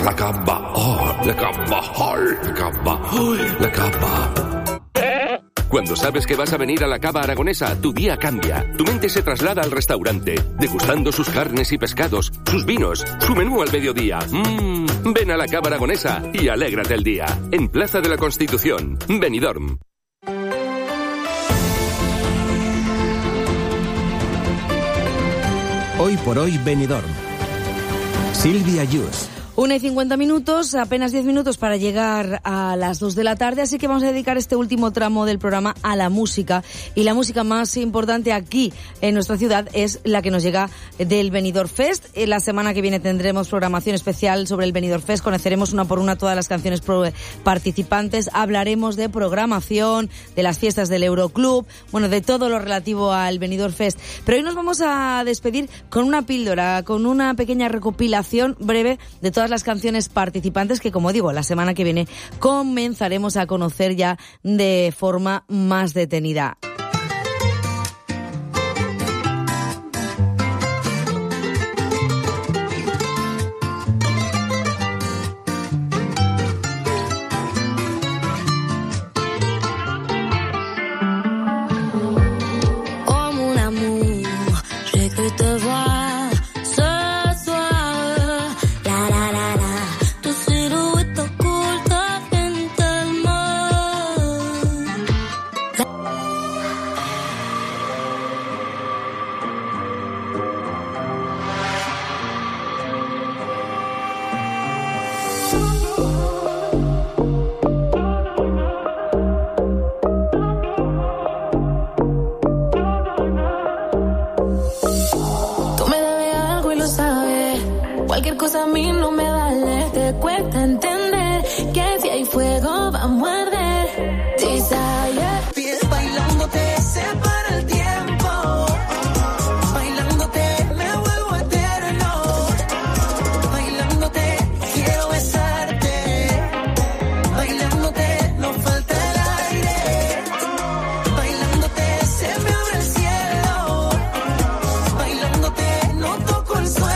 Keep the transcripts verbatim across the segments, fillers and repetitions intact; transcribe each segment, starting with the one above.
la cava, oh, la cava, oh, la cava, oh, la cava. Cuando sabes que vas a venir a la Cava Aragonesa, tu día cambia. Tu mente se traslada al restaurante, degustando sus carnes y pescados, sus vinos, su menú al mediodía. Mmm, ven a la Cava Aragonesa y alégrate el día. En Plaza de la Constitución, Benidorm. Hoy por hoy, Benidorm. Silvia Yus. Una y cincuenta minutos, apenas diez minutos para llegar a las dos de la tarde, así que vamos a dedicar este último tramo del programa a la música. Y la música más importante aquí en nuestra ciudad es la que nos llega del Benidorm Fest. La semana que viene tendremos programación especial sobre el Benidorm Fest, conoceremos una por una todas las canciones participantes, hablaremos de programación, de las fiestas del Euroclub, bueno, de todo lo relativo al Benidorm Fest. Pero hoy nos vamos a despedir con una píldora, con una pequeña recopilación breve de todas las canciones participantes que, como digo, la semana que viene comenzaremos a conocer ya de forma más detenida. Cualquier cosa a mí no me vale, te cuesta entender que si hay fuego vamos a arder. Desire, pies bailándote se para el tiempo, bailándote me vuelvo eterno, bailándote quiero besarte, bailándote no falta el aire, bailándote se me abre el cielo, bailándote no toco el suelo.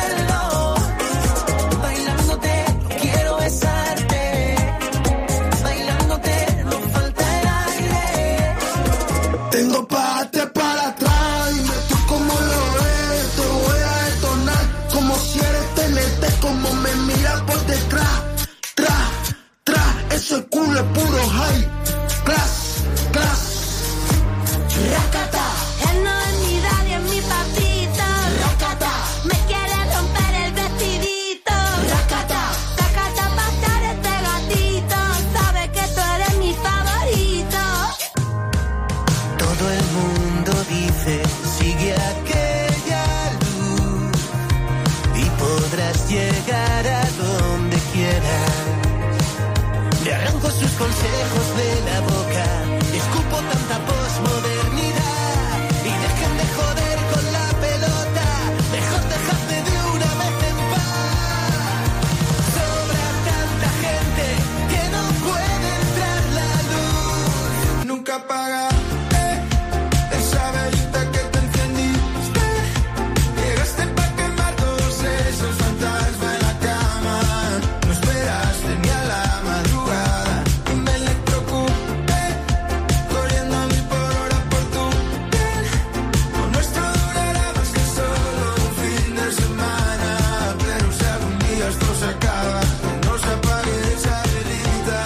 Tengo parte para atrás, dime tú cómo lo ves, te voy a detonar, como si eres T N T, como me miras por detrás, tra, tra, eso es culo, es puro high, class, class, Rakata, él no es mi daddy, es mi papito, Rakata, me quiere romper el vestidito, Rakata, Rakata pa' estar este gatito, sabe que tú eres mi favorito. Todo el mundo dice, sigue aquella luz y podrás llegar a donde quieras. Me arranco sus consejos de la boca, escupo tanta posmodernidad y dejen de joder con la pelota, mejor dejadme de una vez en paz. Sobra tanta gente que no puede entrar la luz, nunca apaga. Esa velita que te encendiste, llegaste pa' quemar todos esos fantasmas en la cama. No esperaste ni a la madrugada y me electrocuté, corriendo a mil por hora por tu piel. Lo nuestro durará más que solo un fin de semana, pero si algún día esto se acaba, que no se apague esa velita.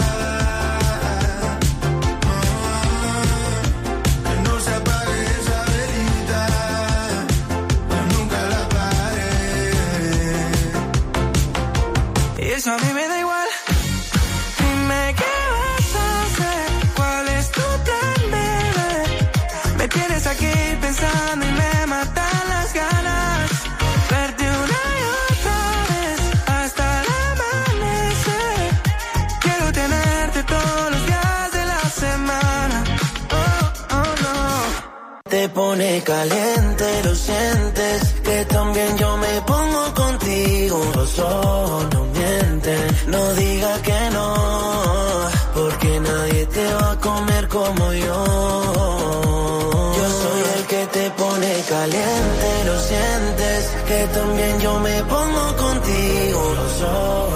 Que no se apague esa velita, yo nunca la apagaré. eso a mí me da igual. Dime qué vas a hacer, cuál es tu plan, bebé. Me tienes aquí pensando y me matan las ganas. Verte una y otra vez hasta el amanecer. Quiero tenerte todos los días de la semana. Oh, oh, no. Te pone caliente, lo sientes, que también yo me pongo contigo. Los ojos no mienten, no diga que no, porque nadie te va a comer como yo. Yo soy el que te pone caliente, lo sientes, que también yo me pongo contigo. Los ojos